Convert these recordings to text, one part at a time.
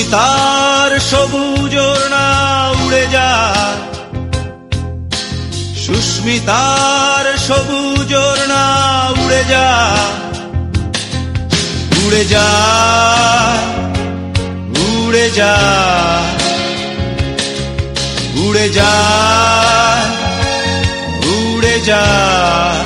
সুস্মিতার সবুজ ওড়না উড়ে যায়, সুস্মিতার সবুজ ওড়না উড়ে যায়, উড়ে যায়, উড়ে যায়, উড়ে যায়, উড়ে যায়,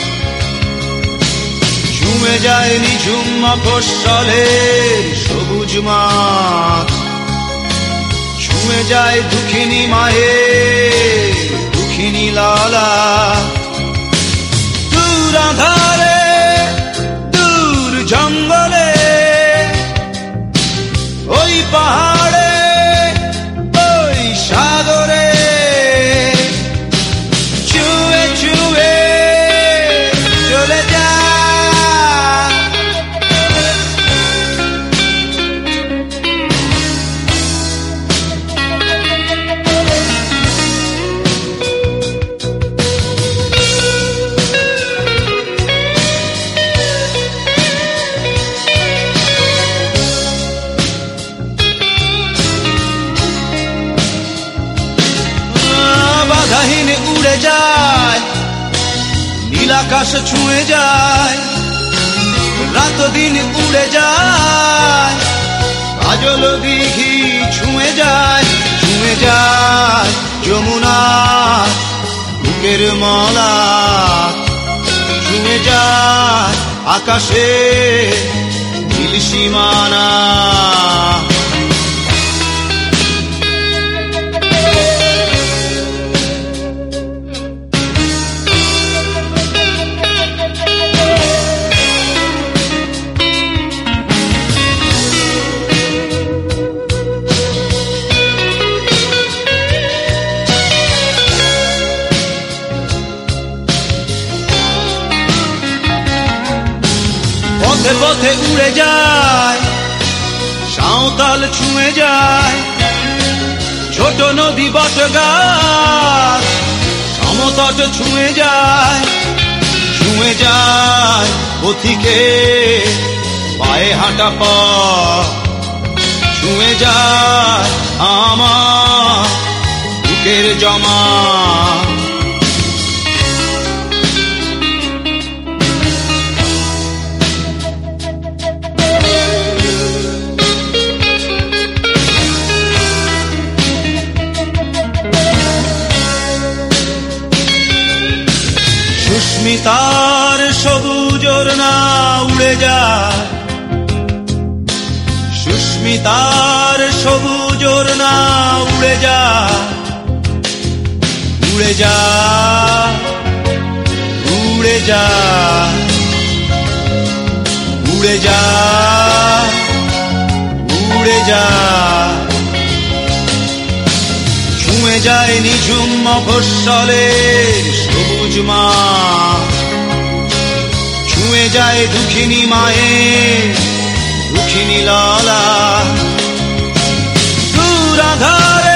ঝুমে যায় নিঝুম মফস্বলের সবুজ মাঠ, ছুঁয়ে যায় দুঃখিনী মায়ের দুঃখিনী লালা। দূর আঁধারে দূর জঙ্গলে ওই পাহাড়ে ওই সাগরে ছুঁয়ে ছুঁয়ে চলে যায়। বাধাহীন উড়ে যায়, নীল আকাশ ছুঁয়ে যায়, রাত দিন উড়ে যায়, কাজল দিঘি ছুঁয়ে যায়, ছুঁয়ে যায় যমুনা বুকের মালা, ছুঁয়ে যায় আকাশে নীল সীমানা। পথে পথে উড়ে যায়, সাঁওতাল ছুঁয়ে যায়, ছোট নদী বট গাছ সমতট ছুঁয়ে যায়, ছুঁয়ে যায় পথিকে পায়ে হাঁটা পথ, ছুঁয়ে যায় আমার বুকের জমা। সুস্মিতার সবুজ ওড়না উড়ে যায়, সুস্মিতার সবুজ ওড়না উড়ে যায়, উড়ে যায়, উড়ে যায়, উড়ে যায়, উড়ে যায়, ছুঁয়ে যায় নিঝুম মফস্বলের সবুজ মাঠ, ছুঁয়ে যায় দুঃখিনী মায়ের দুঃখিনী লালা। দূর আঁধারে